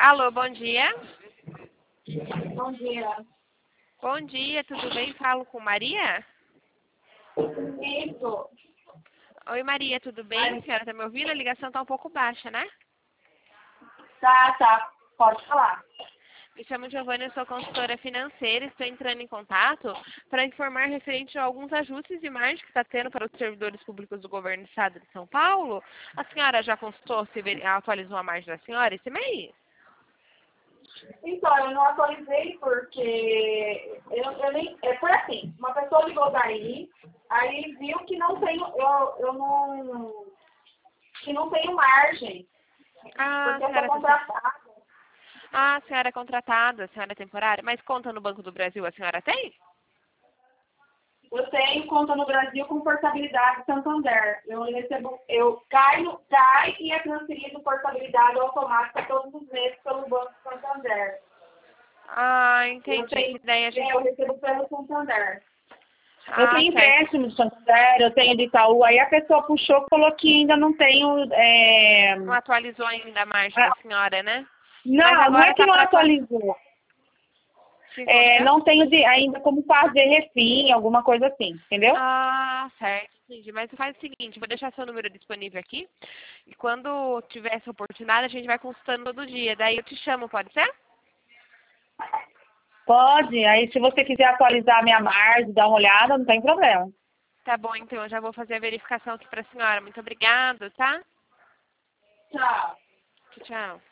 Alô, bom dia. Bom dia. Bom dia, tudo bem? Falo com Maria? Isso. Oi, Maria, tudo bem? A senhora tá me ouvindo? A ligação tá um pouco baixa, né? Tá. Pode falar. Me chamo Giovana, eu sou consultora financeira. Estou entrando em contato para informar referente a alguns ajustes de margem que está tendo para os servidores públicos do governo do estado de São Paulo. A senhora já consultou, se atualizou a margem da senhora esse mês? Então, eu não atualizei porque eu nem. Foi assim, uma pessoa ligou daí, aí viu que não tenho, eu não. Que não tenho margem. Ah, Porque eu sou contratada. a senhora é contratada, a senhora é temporária, mas conta no Banco do Brasil a senhora tem? Eu tenho conta no Brasil com portabilidade Santander. Cai e é transferido portabilidade automática todos os meses pelo Banco Santander. Ah, entendi. Eu recebo pelo Santander. Eu tenho Certo. empréstimo de Santander, eu tenho de Itaú, aí a pessoa puxou, falou que ainda não tenho. Não atualizou ainda a margem da senhora, né? Mas Não, não agora é que tá não para atualizou. Não tenho ainda como fazer refim, alguma coisa assim, entendeu? Ah, certo, entendi. Mas faz o seguinte, vou deixar seu número disponível aqui. E quando tiver essa oportunidade, a gente vai consultando todo dia. Daí eu te chamo, pode ser? Pode, aí se você quiser atualizar a minha margem, dar uma olhada, não tem problema. Tá bom, então eu já vou fazer a verificação aqui para a senhora. Muito obrigada, tá? Tchau. Tchau.